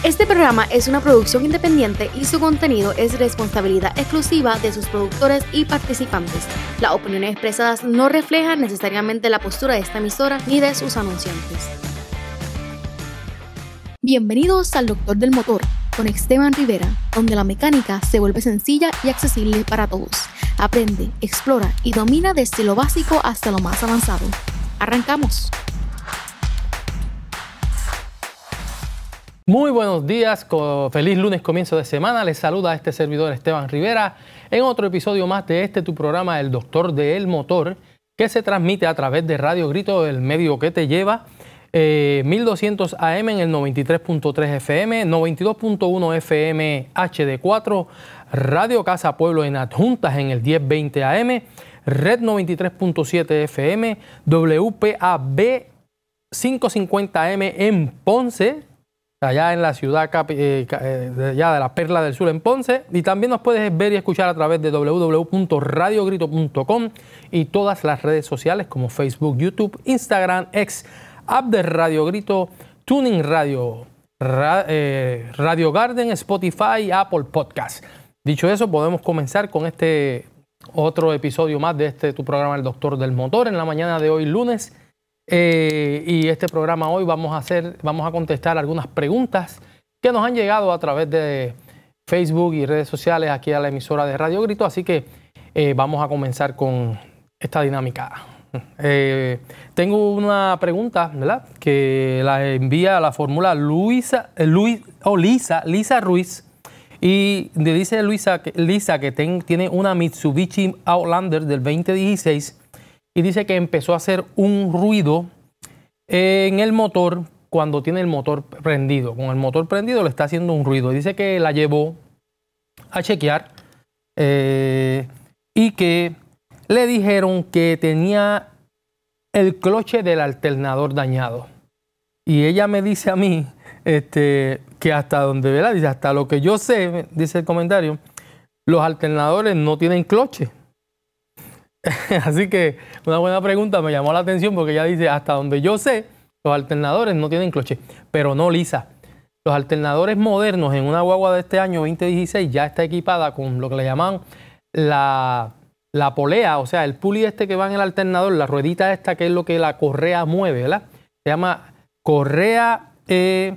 Este programa es una producción independiente y su contenido es responsabilidad exclusiva de sus productores y participantes. Las opiniones expresadas no reflejan necesariamente la postura de esta emisora ni de sus anunciantes. Bienvenidos al Doctor del Motor con Esteban Rivera, donde la mecánica se vuelve sencilla y accesible para todos. Aprende, explora y domina desde lo básico hasta lo más avanzado. ¡Arrancamos! Muy buenos días, feliz lunes, comienzo de semana. Les saluda este servidor Esteban Rivera en otro episodio más de tu programa El Doctor del Motor, que se transmite a través de Radio Grito, el medio que te lleva, 1200 AM en el 93.3 FM, 92.1 FM HD4, Radio Casa Pueblo en Adjuntas en el 1020 AM, Red 93.7 FM, WPAB 550 AM en Ponce, allá en la ciudad allá de la Perla del Sur en Ponce, y también nos puedes ver y escuchar a través de www.radiogrito.com y todas las redes sociales como Facebook, YouTube, Instagram, X, app de Radio Grito, Tuning Radio, Radio Garden, Spotify y Apple Podcast. Dicho eso, podemos comenzar con este otro episodio más de tu programa El Doctor del Motor en la mañana de hoy, lunes. Y este programa hoy vamos a contestar algunas preguntas que nos han llegado a través de Facebook y redes sociales aquí a la emisora de Radio Grito, así que vamos a comenzar con esta dinámica. Tengo una pregunta, ¿verdad?, que la envía a la fórmula Lisa Ruiz, y le dice Lisa que tiene una Mitsubishi Outlander del 2016 y dice que empezó a hacer un ruido en el motor cuando tiene el motor prendido. Con el motor prendido le está haciendo un ruido. Dice que la llevó a chequear y que le dijeron que tenía el cloche del alternador dañado. Y ella me dice a mí que hasta donde, ¿verdad?, dice, hasta lo que yo sé, dice el comentario, los alternadores no tienen cloche. Así que una buena pregunta, me llamó la atención porque ella dice, hasta donde yo sé, los alternadores no tienen cloche. Pero no, Lisa. Los alternadores modernos en una guagua de este año 2016 ya está equipada con lo que le llaman la polea, o sea, el pulley que va en el alternador, la ruedita esta que es lo que la correa mueve, ¿verdad? Se llama correa de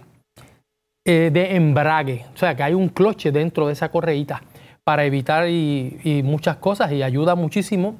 embrague. O sea, que hay un cloche dentro de esa correíta para evitar y muchas cosas, y ayuda muchísimo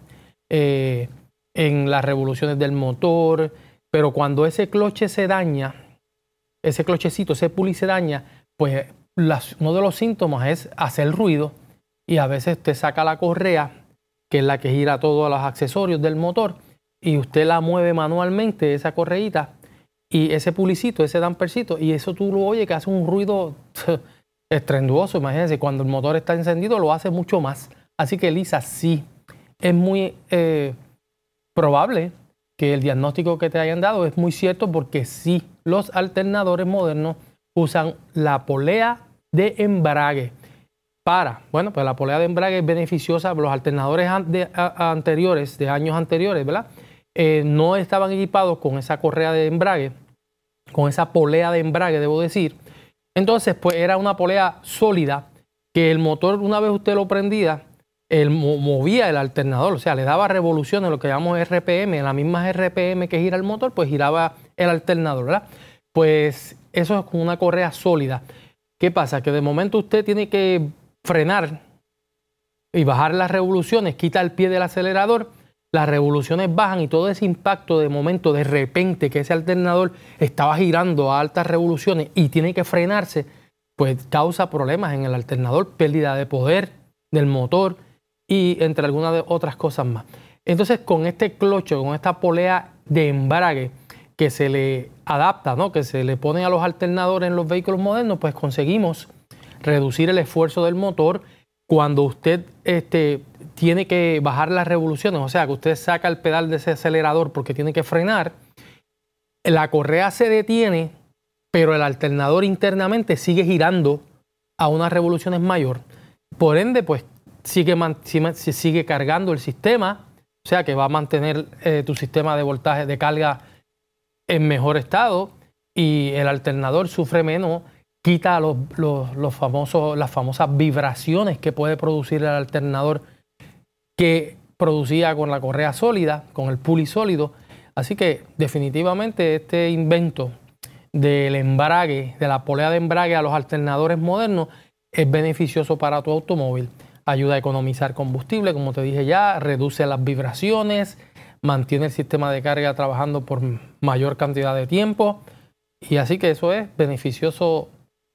en las revoluciones del motor. Pero cuando ese cloche se daña, ese clochecito, ese pulley se daña, pues uno de los síntomas es hacer ruido, y a veces te saca la correa, que es la que gira todos los accesorios del motor, y usted la mueve manualmente, esa correíta, y ese pulicito, ese dampercito, y eso tú lo oyes que hace un ruido estrenduoso. Imagínense, cuando el motor está encendido lo hace mucho más. Así que, Lisa, sí, es muy probable que el diagnóstico que te hayan dado es muy cierto, porque sí, los alternadores modernos usan la polea de embrague pues la polea de embrague es beneficiosa. Los alternadores anteriores, de años anteriores, ¿verdad?, no estaban equipados con esa correa de embrague, con esa polea de embrague, debo decir. Entonces, pues era una polea sólida que el motor, una vez usted lo prendía, él movía el alternador, o sea, le daba revoluciones, lo que llamamos RPM, la misma RPM que gira el motor, pues giraba el alternador, ¿verdad? Pues eso es con una correa sólida. ¿Qué pasa? Que de momento usted tiene que frenar y bajar las revoluciones, quita el pie del acelerador, las revoluciones bajan y todo ese impacto de momento, de repente, que ese alternador estaba girando a altas revoluciones y tiene que frenarse, pues causa problemas en el alternador, pérdida de poder del motor y entre algunas de otras cosas más. Entonces, con este cloche, con esta polea de embrague que se le adapta, ¿no?, que se le pone a los alternadores en los vehículos modernos, pues conseguimos reducir el esfuerzo del motor cuando usted tiene que bajar las revoluciones. O sea, que usted saca el pedal de ese acelerador porque tiene que frenar, la correa se detiene, pero el alternador internamente sigue girando a unas revoluciones mayor. Por ende, pues sigue cargando el sistema, o sea que va a mantener tu sistema de voltaje de carga en mejor estado, y el alternador sufre menos quita las famosas vibraciones que puede producir el alternador que producía con la correa sólida, con el pulley sólido. Así que definitivamente este invento del embrague, de la polea de embrague a los alternadores modernos, es beneficioso para tu automóvil. Ayuda a economizar combustible, como te dije ya, reduce las vibraciones, mantiene el sistema de carga trabajando por mayor cantidad de tiempo. Y así que eso es beneficioso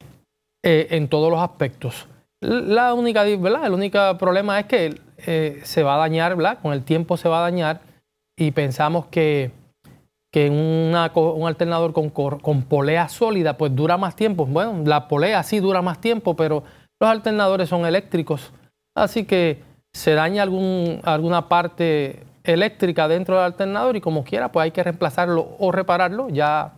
en todos los aspectos. El único problema es que se va a dañar, ¿verdad? Con el tiempo se va a dañar y pensamos que un alternador con polea sólida pues dura más tiempo. Bueno, la polea sí dura más tiempo, pero los alternadores son eléctricos, así que se daña alguna parte eléctrica dentro del alternador y como quiera pues hay que reemplazarlo o repararlo. Ya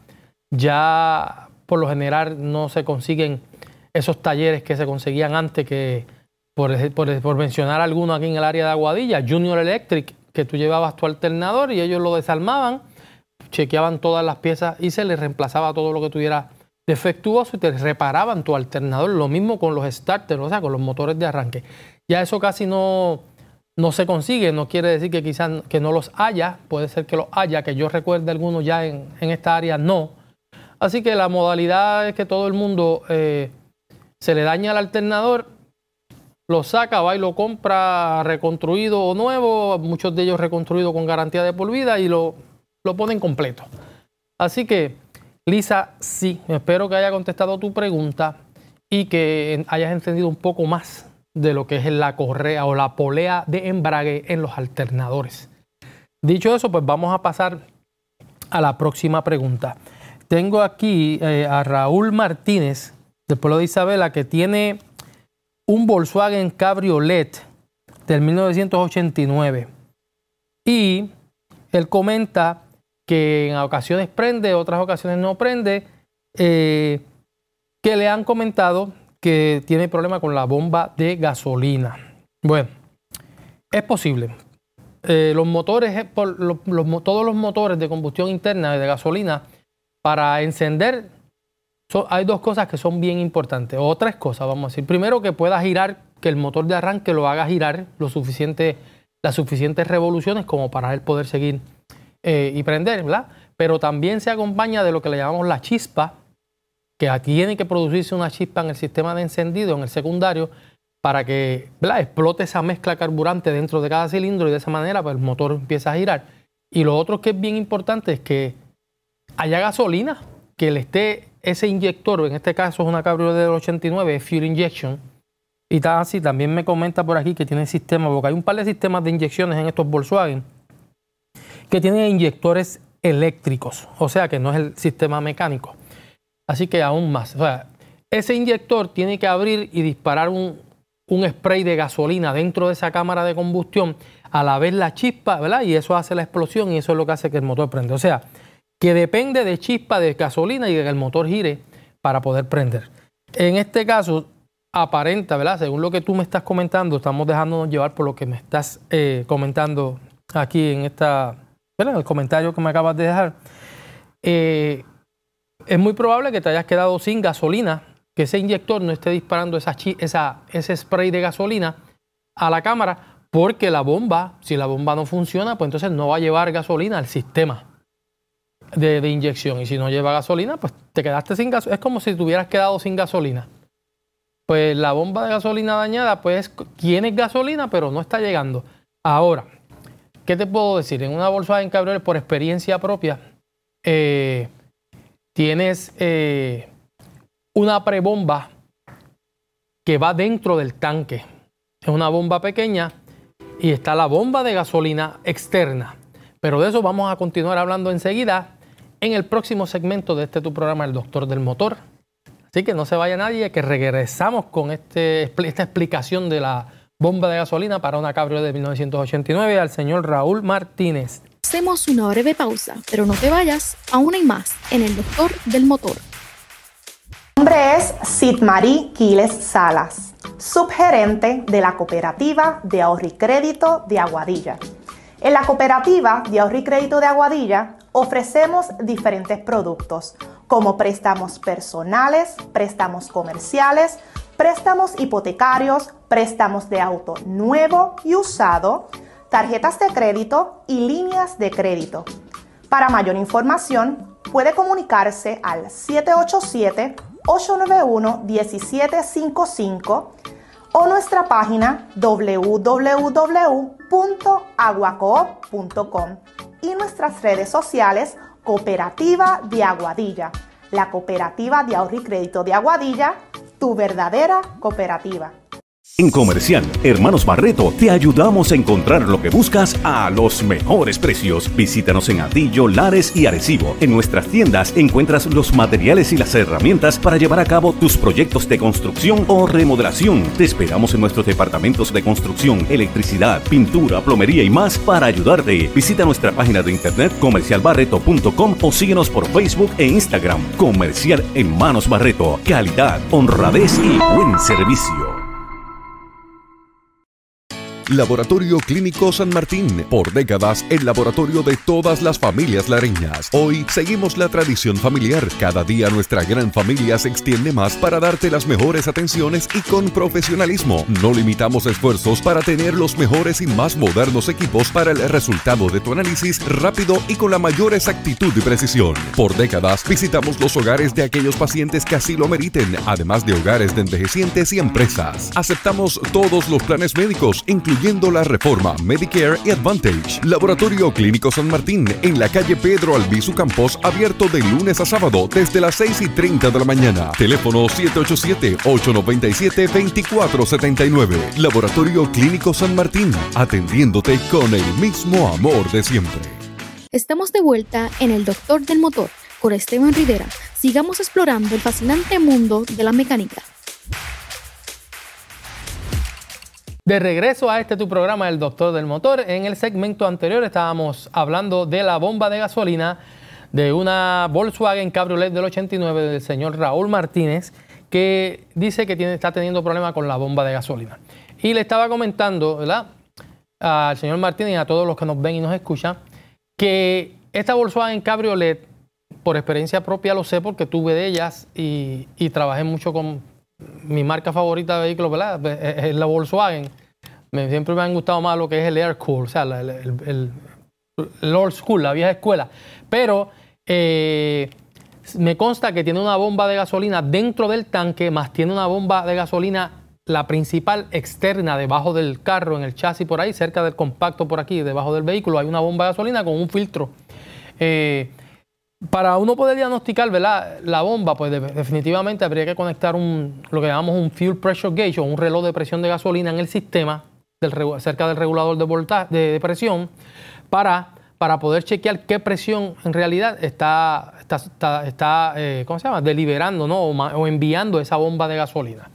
por lo general no se consiguen esos talleres que se conseguían antes, que por mencionar alguno aquí en el área de Aguadilla, Junior Electric, que tú llevabas tu alternador y ellos lo desarmaban, chequeaban todas las piezas y se les reemplazaba todo lo que tuviera defectuoso y te reparaban tu alternador. Lo mismo con los starters, o sea, con los motores de arranque. Ya eso casi no se consigue, no quiere decir que quizás que no los haya, puede ser que los haya, que yo recuerde algunos ya en esta área no. Así que la modalidad es que todo el mundo se le daña el alternador, lo saca, va y lo compra reconstruido o nuevo, muchos de ellos reconstruidos con garantía de por vida y lo ponen completo. Así que, Lisa, sí, espero que haya contestado tu pregunta y que hayas entendido un poco más de lo que es la correa o la polea de embrague en los alternadores. Dicho eso, pues vamos a pasar a la próxima pregunta. Tengo aquí a Raúl Martínez, del pueblo de Isabela, que tiene un Volkswagen Cabriolet del 1989. Y él comenta que en ocasiones prende, otras ocasiones no prende, que le han comentado que tiene problema con la bomba de gasolina. Bueno, es posible. Los motores, todos los motores de combustión interna de gasolina, para encender, hay dos cosas que son bien importantes, o tres cosas, vamos a decir. Primero, que pueda girar, que el motor de arranque lo haga girar las suficientes revoluciones como para él poder seguir y prender, ¿verdad? Pero también se acompaña de lo que le llamamos la chispa, que tiene que producirse una chispa en el sistema de encendido, en el secundario, para que, ¿verdad?, explote esa mezcla carburante dentro de cada cilindro y de esa manera pues, el motor empieza a girar. Y lo otro que es bien importante es que haya gasolina, que le esté ese inyector, en este caso es una Cabriolet del 89, es Fuel Injection, y así también me comenta por aquí que tiene sistema, porque hay un par de sistemas de inyecciones en estos Volkswagen que tienen inyectores eléctricos, o sea que no es el sistema mecánico. Así que aún más, o sea, ese inyector tiene que abrir y disparar un spray de gasolina dentro de esa cámara de combustión, a la vez la chispa, ¿verdad? Y eso hace la explosión y eso es lo que hace que el motor prenda. O sea, que depende de chispa de gasolina y de que el motor gire para poder prender. En este caso, aparenta, ¿verdad? Según lo que tú me estás comentando, estamos dejándonos llevar por lo que me estás comentando aquí en ¿verdad?, el comentario que me acabas de dejar. Es muy probable que te hayas quedado sin gasolina, que ese inyector no esté disparando ese spray de gasolina a la cámara, porque la bomba, si la bomba no funciona, pues entonces no va a llevar gasolina al sistema de inyección. Y si no lleva gasolina, pues te quedaste sin gasolina. Es como si te hubieras quedado sin gasolina. Pues la bomba de gasolina dañada, pues tiene gasolina, pero no está llegando. Ahora, ¿qué te puedo decir? En una Volkswagen Cabriolet, por experiencia propia, tienes una prebomba que va dentro del tanque. Es una bomba pequeña y está la bomba de gasolina externa. Pero de eso vamos a continuar hablando enseguida en el próximo segmento de tu programa, El Doctor del Motor. Así que no se vaya nadie, que regresamos con esta explicación de la bomba de gasolina para una Cabriolet de 1989 al señor Raúl Martínez. Hacemos una breve pausa, pero no te vayas, aún hay más en El Doctor del Motor. Mi nombre es Sidmarí Quiles Salas, subgerente de la Cooperativa de Ahorro y Crédito de Aguadilla. En la Cooperativa de Ahorro y Crédito de Aguadilla ofrecemos diferentes productos, como préstamos personales, préstamos comerciales, préstamos hipotecarios, préstamos de auto nuevo y usado, tarjetas de crédito y líneas de crédito. Para mayor información, puede comunicarse al 787-891-1755 o nuestra página www.aguacoop.com y nuestras redes sociales Cooperativa de Aguadilla, la Cooperativa de Ahorro y Crédito de Aguadilla, tu verdadera cooperativa. En Comercial Hermanos Barreto te ayudamos a encontrar lo que buscas a los mejores precios. Visítanos en Atillo, Lares y Arecibo. En nuestras tiendas encuentras los materiales y las herramientas para llevar a cabo tus proyectos de construcción o remodelación. Te esperamos en nuestros departamentos de construcción, electricidad, pintura, plomería y más para ayudarte. Visita nuestra página de internet comercialbarreto.com o síguenos por Facebook e Instagram. Comercial Hermanos Barreto. Calidad, honradez y buen servicio. Laboratorio Clínico San Martín, por décadas el laboratorio de todas las familias lareñas. Hoy seguimos la tradición familiar. Cada día nuestra gran familia se extiende más para darte las mejores atenciones y con profesionalismo. No limitamos esfuerzos para tener los mejores y más modernos equipos para el resultado de tu análisis rápido y con la mayor exactitud y precisión. Por décadas visitamos los hogares de aquellos pacientes que así lo meriten, además de hogares de envejecientes y empresas. Aceptamos todos los planes médicos, incluyendo la Reforma, Medicare y Advantage. Laboratorio Clínico San Martín, en la calle Pedro Albizu Campos, abierto de lunes a sábado desde las 6:30 de la mañana. Teléfono 787-897-2479. Laboratorio Clínico San Martín, atendiéndote con el mismo amor de siempre. Estamos de vuelta en El Doctor del Motor con Esteban Rivera. Sigamos explorando el fascinante mundo de la mecánica. De regreso a tu programa, El Doctor del Motor. En el segmento anterior estábamos hablando de la bomba de gasolina de una Volkswagen Cabriolet del 89 del señor Raúl Martínez, que dice que está teniendo problemas con la bomba de gasolina. Y le estaba comentando, ¿verdad?, al señor Martínez y a todos los que nos ven y nos escuchan, que esta Volkswagen Cabriolet, por experiencia propia lo sé porque tuve de ellas y trabajé mucho con mi marca favorita de vehículos, ¿verdad?, es la Volkswagen. Siempre me han gustado más lo que es el Air Cool, o sea, el old school, la vieja escuela. Pero me consta que tiene una bomba de gasolina dentro del tanque, más tiene una bomba de gasolina, la principal externa, debajo del carro, en el chasis por ahí, cerca del compacto por aquí, debajo del vehículo, hay una bomba de gasolina con un filtro. Para uno poder diagnosticar, ¿verdad?, la bomba, pues definitivamente habría que conectar lo que llamamos un fuel pressure gauge o un reloj de presión de gasolina en el sistema cerca del regulador de presión para poder chequear qué presión en realidad está ¿cómo se llama?, deliberando, ¿no?, o enviando esa bomba de gasolina.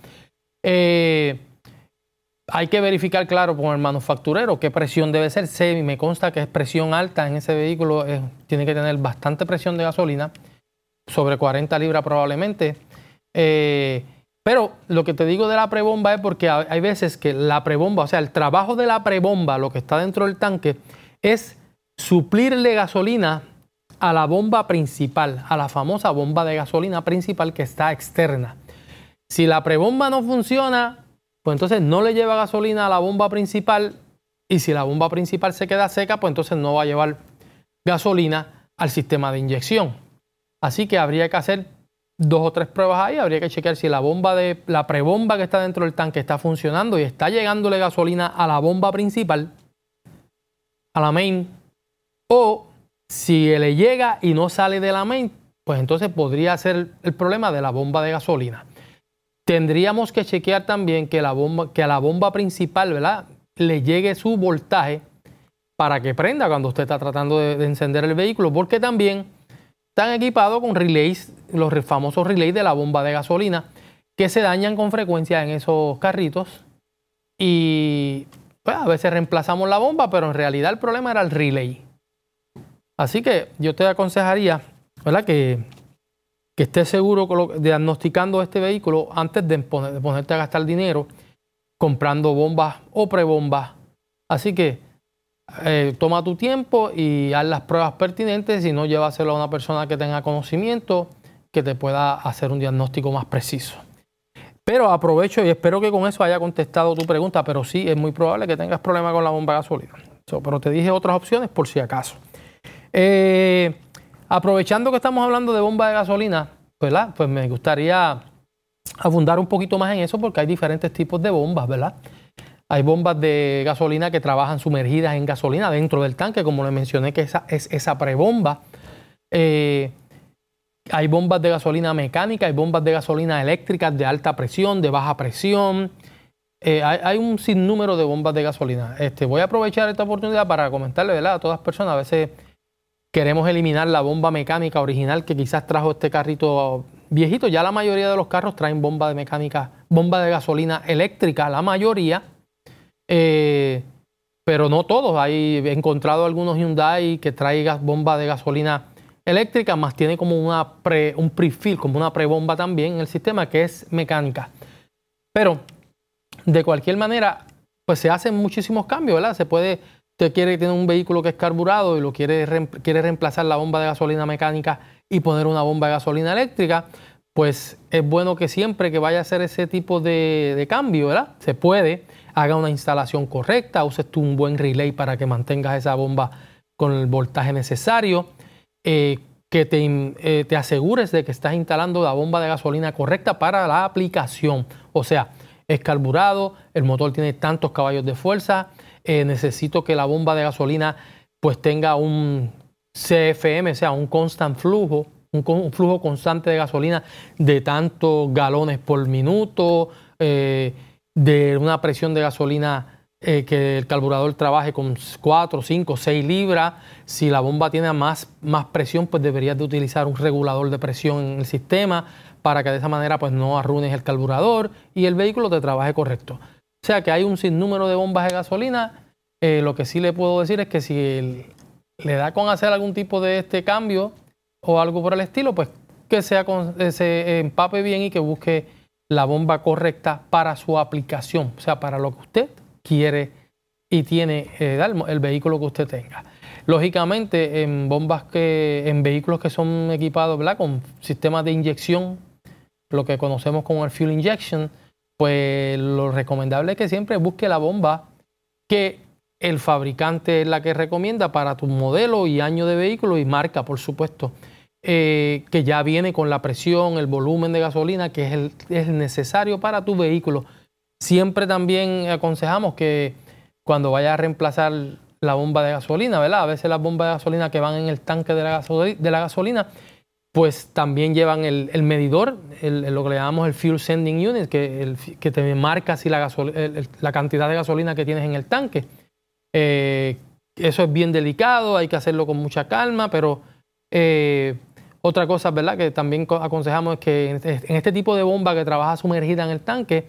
Hay que verificar, claro, con el manufacturero qué presión debe ser. Me consta que es presión alta en ese vehículo. Tiene que tener bastante presión de gasolina, sobre 40 libras probablemente. Pero lo que te digo de la prebomba es porque hay veces que la prebomba, o sea, el trabajo de la prebomba, lo que está dentro del tanque, es suplirle gasolina a la bomba principal, a la famosa bomba de gasolina principal que está externa. Si la prebomba no funciona, pues entonces no le lleva gasolina a la bomba principal, y si la bomba principal se queda seca, pues entonces no va a llevar gasolina al sistema de inyección. Así que habría que hacer 2 o 3 pruebas ahí, habría que chequear si la prebomba que está dentro del tanque está funcionando y está llegándole gasolina a la bomba principal, a la main, o si le llega y no sale de la main, pues entonces podría ser el problema de la bomba de gasolina. Tendríamos que chequear también que a la bomba principal, ¿verdad?, le llegue su voltaje para que prenda cuando usted está tratando de encender el vehículo, porque también están equipados con relays, los famosos relays de la bomba de gasolina, que se dañan con frecuencia en esos carritos y pues, a veces reemplazamos la bomba, pero en realidad el problema era el relay. Así que yo te aconsejaría, ¿verdad?, que estés seguro diagnosticando este vehículo antes de ponerte a gastar dinero comprando bombas o prebombas. Así que toma tu tiempo y haz las pruebas pertinentes. Si no, llévaselo a una persona que tenga conocimiento que te pueda hacer un diagnóstico más preciso. Pero aprovecho y espero que con eso haya contestado tu pregunta, pero sí es muy probable que tengas problemas con la bomba de gasolina. Pero te dije otras opciones por si acaso. Aprovechando que estamos hablando de bomba de gasolina, ¿verdad? Pues me gustaría abundar un poquito más en eso porque hay diferentes tipos de bombas, ¿verdad? Hay bombas de gasolina que trabajan sumergidas en gasolina dentro del tanque, como le mencioné, que esa es esa prebomba. Hay bombas de gasolina mecánica, hay bombas de gasolina eléctricas de alta presión, de baja presión. Hay un sinnúmero de bombas de gasolina. Voy a aprovechar esta oportunidad para comentarle, ¿verdad?, a todas las personas. A veces queremos eliminar la bomba mecánica original que quizás trajo este carrito viejito. Ya la mayoría de los carros traen bomba de mecánica, bomba de gasolina eléctrica, la mayoría. Pero no todos. He encontrado algunos Hyundai que traigan bomba de gasolina eléctrica, más tiene como un prefill, como una prebomba también en el sistema que es mecánica. Pero de cualquier manera, pues se hacen muchísimos cambios, ¿verdad? Usted quiere tener un vehículo que es carburado y quiere reemplazar la bomba de gasolina mecánica y poner una bomba de gasolina eléctrica, pues es bueno que siempre que vaya a hacer ese tipo de cambio, ¿verdad?, se puede, haga una instalación correcta, uses tú un buen relay para que mantengas esa bomba con el voltaje necesario. Que te asegures de que estás instalando la bomba de gasolina correcta para la aplicación. O sea, es carburado, el motor tiene tantos caballos de fuerza, necesito que la bomba de gasolina pues tenga un CFM, o sea, un constant flujo, un flujo constante de gasolina de tantos galones por minuto, de una presión de gasolina que el carburador trabaje con 4, 5, 6 libras. Si la bomba tiene más presión, pues deberías de utilizar un regulador de presión en el sistema para que de esa manera pues no arruines el carburador y el vehículo te trabaje correcto. O sea que hay un sinnúmero de bombas de gasolina. Lo que sí le puedo decir es que si le da con hacer algún tipo de cambio o algo por el estilo, pues que se empape bien y que busque la bomba correcta para su aplicación, o sea, para lo que usted quiere y tiene el vehículo que usted tenga. Lógicamente, en vehículos que son equipados, ¿verdad?, con sistemas de inyección, lo que conocemos como el fuel injection, pues lo recomendable es que siempre busque la bomba que el fabricante es la que recomienda para tu modelo y año de vehículo y marca, por supuesto, que ya viene con la presión, el volumen de gasolina que es necesario para tu vehículo. Siempre también aconsejamos que cuando vayas a reemplazar la bomba de gasolina, ¿verdad? A veces las bombas de gasolina que van en el tanque de la gasolina, pues también llevan el medidor, lo que le llamamos el Fuel Sending Unit, que te marca si la cantidad de gasolina que tienes en el tanque. Eso es bien delicado, hay que hacerlo con mucha calma, pero otra cosa, ¿verdad?, que también aconsejamos es que en este tipo de bomba que trabaja sumergida en el tanque,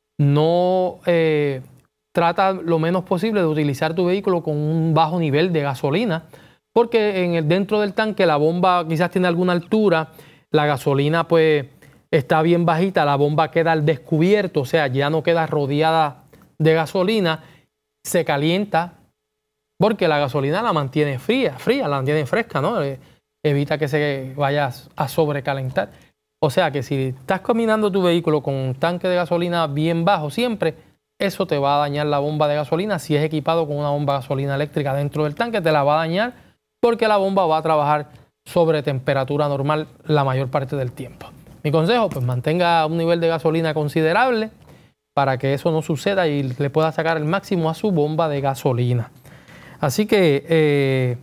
no trata lo menos posible de utilizar tu vehículo con un bajo nivel de gasolina, porque dentro del tanque la bomba quizás tiene alguna altura, la gasolina pues está bien bajita, la bomba queda al descubierto, o sea, ya no queda rodeada de gasolina, se calienta, porque la gasolina la mantiene fría, la mantiene fresca, ¿no? Evita que se vaya a sobrecalentar. O sea que si estás caminando tu vehículo con un tanque de gasolina bien bajo siempre, eso te va a dañar la bomba de gasolina. Si es equipado con una bomba de gasolina eléctrica dentro del tanque, te la va a dañar porque la bomba va a trabajar sobre temperatura normal la mayor parte del tiempo. Mi consejo, pues mantenga un nivel de gasolina considerable para que eso no suceda y le pueda sacar el máximo a su bomba de gasolina. Así que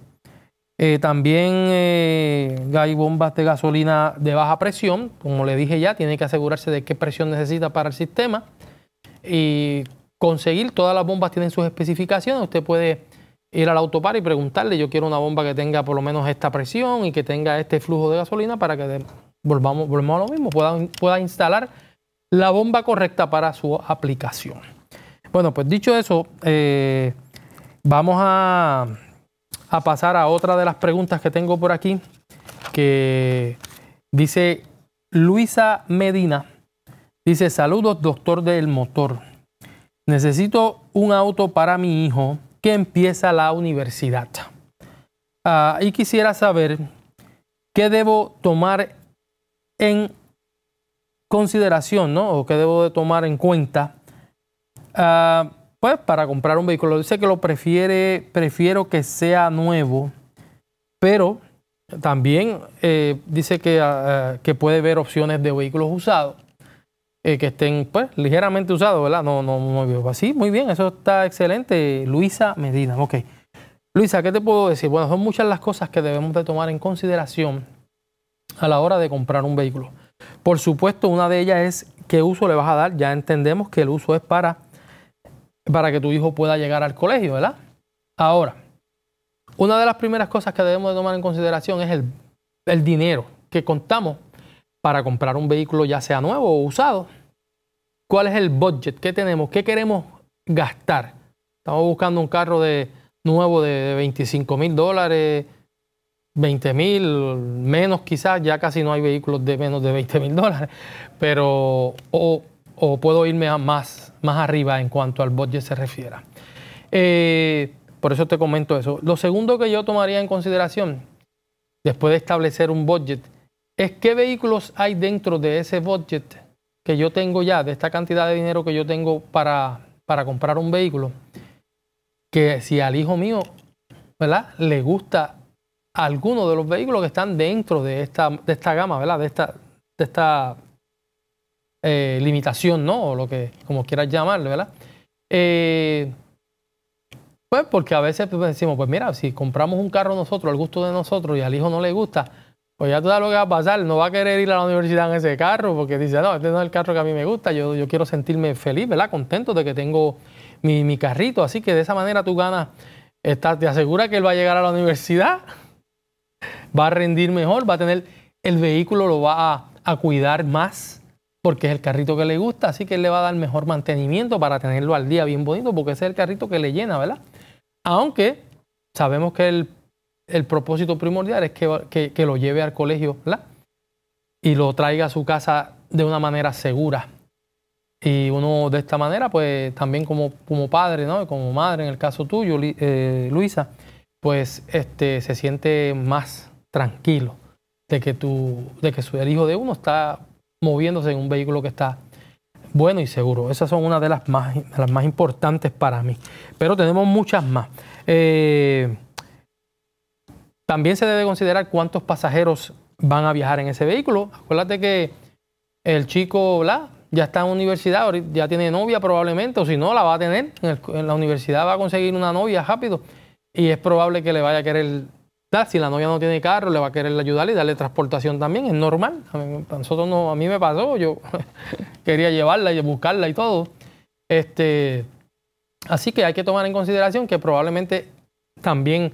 también hay bombas de gasolina de baja presión. Como le dije ya, tiene que asegurarse de qué presión necesita para el sistema y conseguir. Todas las bombas tienen sus especificaciones. Usted puede ir al Autopar y preguntarle: yo quiero una bomba que tenga por lo menos esta presión y que tenga este flujo de gasolina, para que volvamos a lo mismo, pueda instalar la bomba correcta para su aplicación. Bueno, pues dicho eso, vamos a pasar a otra de las preguntas que tengo por aquí, que dice Luisa Medina. Dice: saludos, doctor del motor. Necesito un auto para mi hijo que empieza la universidad. Y quisiera saber qué debo tomar en consideración, ¿no? O qué debo de tomar en cuenta, pues para comprar un vehículo. Dice que prefiero que sea nuevo, pero también dice que puede ver opciones de vehículos usados, que estén pues ligeramente usados, ¿verdad? No, así, muy bien, eso está excelente. Luisa Medina, ok. Luisa, ¿qué te puedo decir? Bueno, son muchas las cosas que debemos de tomar en consideración a la hora de comprar un vehículo. Por supuesto, una de ellas es qué uso le vas a dar. Ya entendemos que el uso es para que tu hijo pueda llegar al colegio, ¿verdad? Ahora, una de las primeras cosas que debemos de tomar en consideración es el dinero que contamos para comprar un vehículo, ya sea nuevo o usado. ¿Cuál es el budget? ¿Qué tenemos? ¿Qué queremos gastar? Estamos buscando un carro nuevo de $25,000, $20,000, menos quizás, ya casi no hay vehículos de menos de $20,000, pero o puedo irme más arriba en cuanto al budget se refiera. Por eso te comento eso. Lo segundo que yo tomaría en consideración, después de establecer un budget, es qué vehículos hay dentro de ese budget que yo tengo ya, de esta cantidad de dinero que yo tengo para comprar un vehículo, que si al hijo mío, ¿verdad?, le gusta alguno de los vehículos que están dentro de esta gama, ¿verdad?, de esta limitación, ¿no?, o lo que como quieras llamarle, ¿verdad? Pues porque a veces decimos, pues mira, si compramos un carro nosotros, al gusto de nosotros, y al hijo no le gusta, pues ya tú sabes lo que va a pasar, no va a querer ir a la universidad en ese carro, porque dice, no, este no es el carro que a mí me gusta, yo quiero sentirme feliz, ¿verdad?, contento de que tengo mi carrito. Así que de esa manera tú ganas, te asegura que él va a llegar a la universidad, va a rendir mejor, va a tener el vehículo, lo va a cuidar más, porque es el carrito que le gusta, así que él le va a dar mejor mantenimiento para tenerlo al día bien bonito, porque ese es el carrito que le llena, ¿verdad? Aunque sabemos que el propósito primordial es que lo lleve al colegio, ¿verdad?, y lo traiga a su casa de una manera segura. Y uno de esta manera, pues también como padre, ¿no?, como madre, en el caso tuyo, Luisa, pues se siente más tranquilo de que el hijo de uno está moviéndose en un vehículo que está bueno y seguro. Esas son una de las más importantes para mí. Pero tenemos muchas más. También se debe considerar cuántos pasajeros van a viajar en ese vehículo. Acuérdate que el chico, ¿verdad?, ya está en universidad, ya tiene novia probablemente, o si no, la va a tener. En la universidad va a conseguir una novia rápido y es probable que le vaya a querer dar. Si la novia no tiene carro, le va a querer ayudar y darle transportación también. Es normal. A mí me pasó, yo quería llevarla y buscarla y todo. Así que hay que tomar en consideración que probablemente también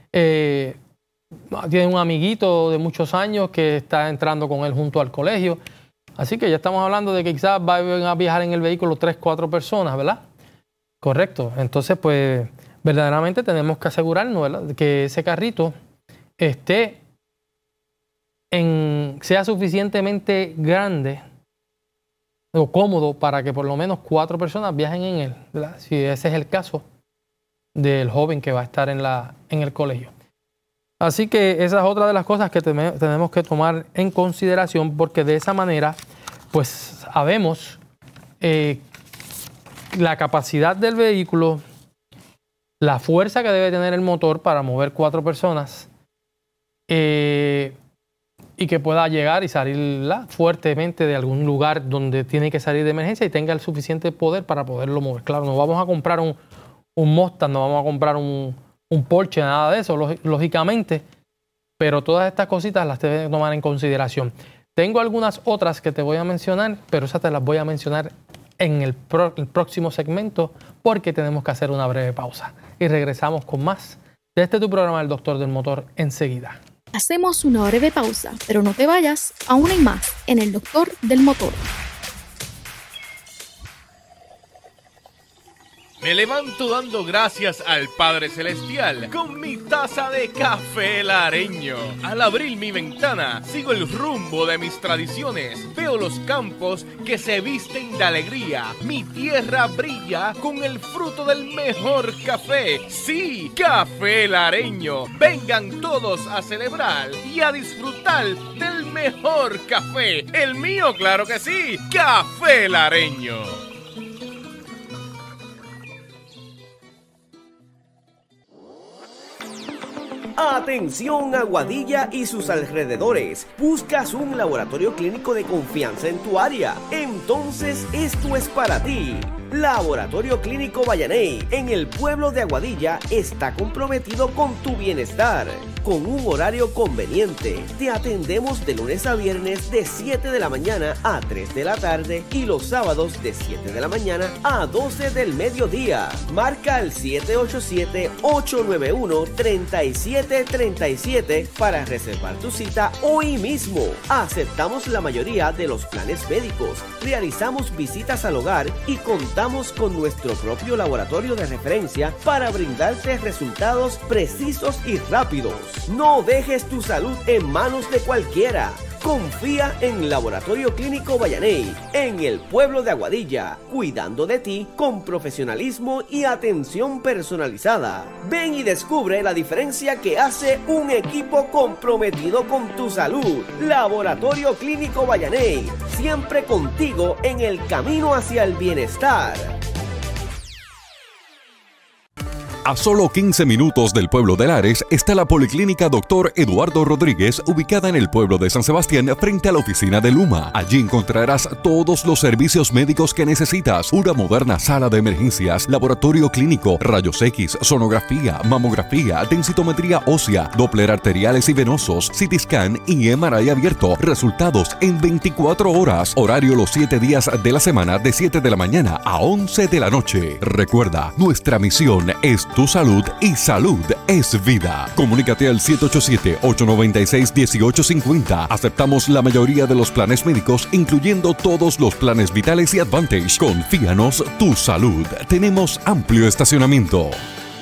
tiene un amiguito de muchos años que está entrando con él junto al colegio. Así que ya estamos hablando de que quizás van a viajar en el vehículo 3, 4 personas, ¿verdad? Correcto. Entonces, pues, verdaderamente tenemos que asegurarnos, ¿verdad?, de que ese carrito sea suficientemente grande o cómodo para que por lo menos 4 personas viajen en él, ¿verdad?, si ese es el caso del joven que va a estar en el colegio. Así que esa es otra de las cosas que tenemos que tomar en consideración, porque de esa manera pues sabemos la capacidad del vehículo, la fuerza que debe tener el motor para mover 4 personas y que pueda llegar y salir fuertemente de algún lugar donde tiene que salir de emergencia y tenga el suficiente poder para poderlo mover. Claro, no vamos a comprar un Mustang, no vamos a comprar un Porsche, nada de eso, lógicamente, pero todas estas cositas las debes de tomar en consideración. Tengo algunas otras que te voy a mencionar, pero esas te las voy a mencionar en el próximo segmento, porque tenemos que hacer una breve pausa. Y regresamos con más de tu programa, El Doctor del Motor, enseguida. Hacemos una breve pausa, pero no te vayas, aún hay más en El Doctor del Motor. Me levanto dando gracias al Padre Celestial con mi taza de café lareño. Al abrir mi ventana, sigo el rumbo de mis tradiciones. Veo los campos que se visten de alegría. Mi tierra brilla con el fruto del mejor café. Sí, café lareño. Vengan todos a celebrar y a disfrutar del mejor café. El mío, claro que sí, café lareño. Atención Aguadilla y sus alrededores. ¿Buscas un laboratorio clínico de confianza en tu área? Entonces esto es para ti. Laboratorio Clínico Vallaney en el pueblo de Aguadilla está comprometido con tu bienestar. Con un horario conveniente, te atendemos de lunes a viernes de 7 de la mañana a 3 de la tarde y los sábados de 7 de la mañana a 12 del mediodía. Marca el 787-891-3737 para reservar tu cita hoy mismo. Aceptamos la mayoría de los planes médicos, realizamos visitas al hogar y contamos con nuestro propio laboratorio de referencia para brindarte resultados precisos y rápidos. No dejes tu salud en manos de cualquiera. Confía en Laboratorio Clínico Vallaney, en el pueblo de Aguadilla, cuidando de ti con profesionalismo y atención personalizada. Ven y descubre la diferencia que hace un equipo comprometido con tu salud. Laboratorio Clínico Vallaney, siempre contigo en el camino hacia el bienestar. A solo 15 minutos del pueblo de Lares está la Policlínica Dr. Eduardo Rodríguez, ubicada en el pueblo de San Sebastián, frente a la oficina de Luma. Allí encontrarás todos los servicios médicos que necesitas: una moderna sala de emergencias, laboratorio clínico, rayos X, sonografía, mamografía, densitometría ósea, Doppler arteriales y venosos, CT scan y MRI abierto. Resultados en 24 horas. Horario los 7 días de la semana de 7 de la mañana a 11 de la noche. Recuerda, nuestra misión es tu salud y salud es vida. Comunícate al 787-896-1850. Aceptamos la mayoría de los planes médicos, incluyendo todos los planes vitales y Advantage. Confíanos tu salud. Tenemos amplio estacionamiento.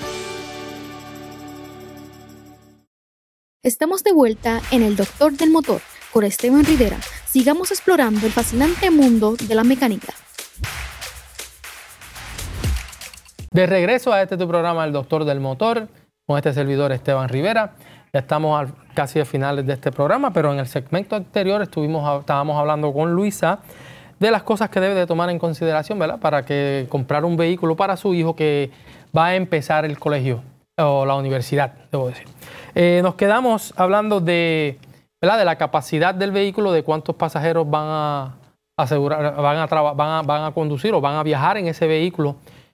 Estamos de vuelta en El Doctor del Motor con Esteban Rivera. Sigamos explorando el fascinante mundo de la mecánica. De regreso a tu programa, El Doctor del Motor, con este servidor Esteban Rivera. Ya estamos casi a finales de este programa, pero en el segmento anterior estábamos hablando con Luisa de las cosas que debe de tomar en consideración, ¿verdad?, para que comprar un vehículo para su hijo que va a empezar el colegio o la universidad, debo decir. Nos quedamos hablando de la capacidad del vehículo, de cuántos pasajeros van a asegurar, van a conducir o van a viajar en ese vehículo.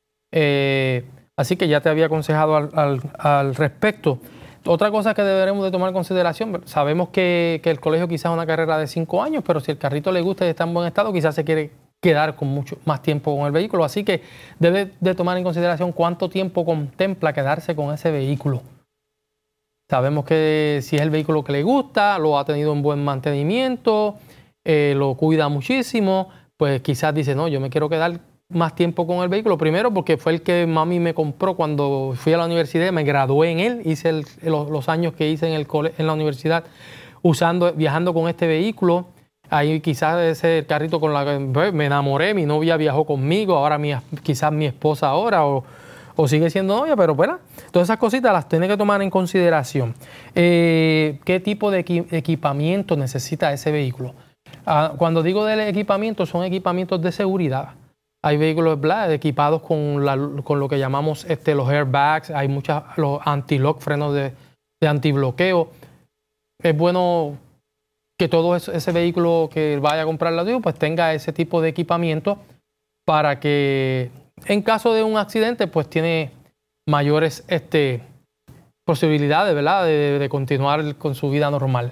Así que ya te había aconsejado al respecto. Otra cosa que deberemos de tomar en consideración, sabemos que el colegio quizás es una carrera de 5 años, pero si el carrito le gusta y está en buen estado, quizás se quiere quedar con mucho más tiempo con el vehículo. Así que debe de tomar en consideración cuánto tiempo contempla quedarse con ese vehículo. Sabemos que si es el vehículo que le gusta, lo ha tenido en buen mantenimiento, lo cuida muchísimo, pues quizás dice, no, yo me quiero quedar más tiempo con el vehículo. Primero porque fue el que mami me compró cuando fui a la universidad, me gradué en él, hice los años que hice en la universidad viajando con este vehículo. Ahí quizás ese carrito con la que me enamoré, mi novia viajó conmigo, ahora quizás mi esposa ahora o sigue siendo novia, pero bueno, todas esas cositas las tiene que tomar en consideración. ¿Qué tipo de equipamiento necesita ese vehículo? Cuando digo del equipamiento, son equipamientos de seguridad. Hay vehículos equipados con lo que llamamos los airbags, hay los anti-lock, frenos de antibloqueo. Es bueno que todo ese vehículo que vaya a comprar pues tenga ese tipo de equipamiento para que en caso de un accidente pues tiene mayores posibilidades, ¿verdad?, de continuar con su vida normal.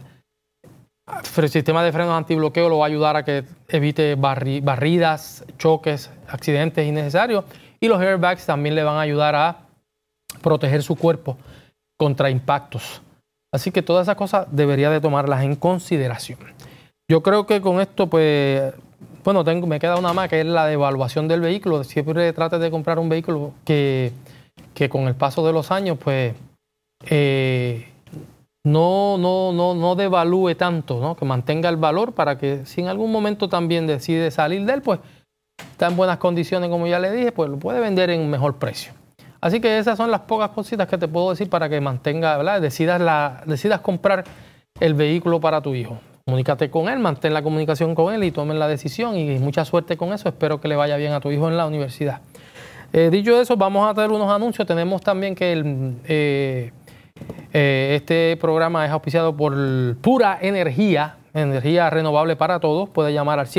El sistema de frenos antibloqueo lo va a ayudar a que evite barridas, choques, accidentes innecesarios, y los airbags también le van a ayudar a proteger su cuerpo contra impactos. Así que todas esas cosas debería de tomarlas en consideración. Yo creo que con esto pues bueno, me queda una más, que es la de evaluación del vehículo. Siempre trate de comprar un vehículo que con el paso de los años, pues, no devalúe tanto, ¿no? Que mantenga el valor para que si en algún momento también decide salir de él, pues está en buenas condiciones, como ya le dije, pues lo puede vender en un mejor precio. Así que esas son las pocas cositas que te puedo decir para que mantenga, ¿verdad? Decidas comprar el vehículo para tu hijo. Comunícate con él, mantén la comunicación con él y tomen la decisión, y mucha suerte con eso. Espero que le vaya bien a tu hijo en la universidad. Dicho eso, vamos a tener unos anuncios. Tenemos también que este programa es auspiciado por Pura Energía, energía renovable para todos. Puede llamar al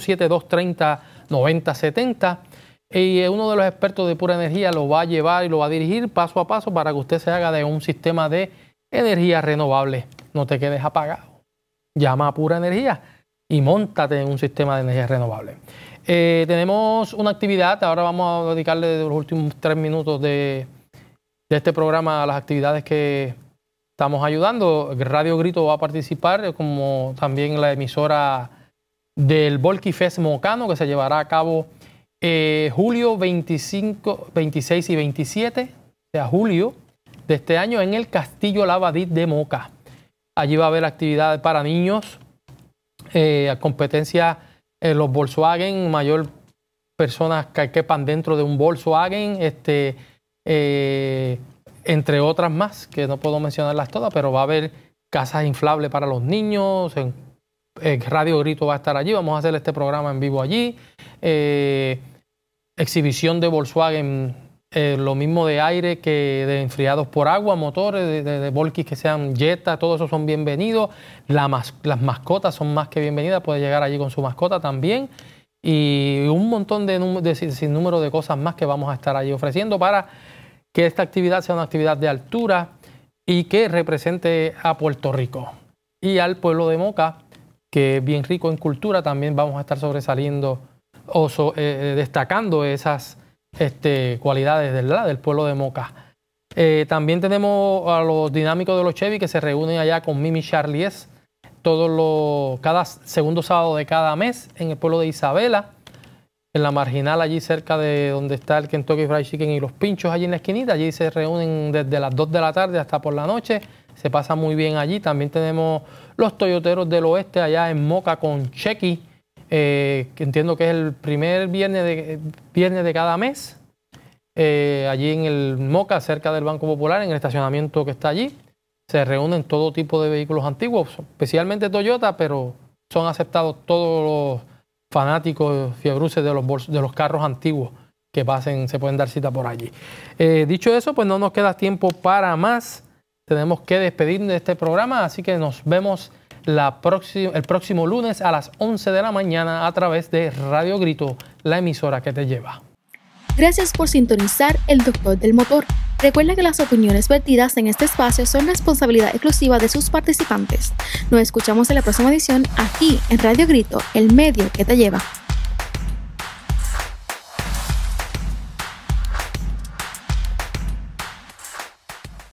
787-230-9070 y uno de los expertos de Pura Energía lo va a llevar y lo va a dirigir paso a paso para que usted se haga de un sistema de energía renovable. No te quedes apagado. Llama a Pura Energía y móntate en un sistema de energía renovable. Tenemos una actividad. Ahora vamos a dedicarle los últimos 3 minutos de este programa a las actividades que estamos ayudando. Radio Grito va a participar, como también la emisora del Volky Fest Mocano, que se llevará a cabo julio 25, 26 y 27, o sea, julio de este año, en el Castillo Lavadit de Moca. Allí va a haber actividades para niños, competencia en los Volkswagen, mayor personas que quepan dentro de un Volkswagen, entre otras más, que no puedo mencionarlas todas, pero va a haber casas inflables para los niños. Radio Grito va a estar allí, vamos a hacer este programa en vivo allí. Exhibición de Volkswagen, lo mismo de aire que de enfriados por agua, motores de Volky que sean Jetta, todos esos son bienvenidos. Las mascotas son más que bienvenidas, puede llegar allí con su mascota también. Y un montón sin número de cosas más que vamos a estar allí ofreciendo para que esta actividad sea una actividad de altura y que represente a Puerto Rico. Y al pueblo de Moca, que es bien rico en cultura, también vamos a estar sobresaliendo o destacando esas cualidades del pueblo de Moca. También tenemos a los dinámicos de los Chevy que se reúnen allá con Mimi Charlies cada segundo sábado de cada mes en el pueblo de Isabela, en la marginal, allí cerca de donde está el Kentucky Fried Chicken y los pinchos, allí en la esquinita. Allí se reúnen desde las 2 de la tarde hasta por la noche. Se pasa muy bien allí. También tenemos los Toyoteros del Oeste allá en Moca con Chequi, que entiendo que es el primer viernes de cada mes. Allí en el Moca, cerca del Banco Popular, en el estacionamiento que está allí. Se reúnen todo tipo de vehículos antiguos, especialmente Toyota, pero son aceptados todos los fanáticos fiebruces de los carros antiguos que se pueden dar cita por allí. Dicho eso, pues no nos queda tiempo para más. Tenemos que despedirnos de este programa, así que nos vemos el próximo lunes a las 11 de la mañana a través de Radio Grito, la emisora que te lleva. Gracias por sintonizar El Doctor del Motor. Recuerda que las opiniones vertidas en este espacio son responsabilidad exclusiva de sus participantes. Nos escuchamos en la próxima edición aquí en Radio Grito, el medio que te lleva.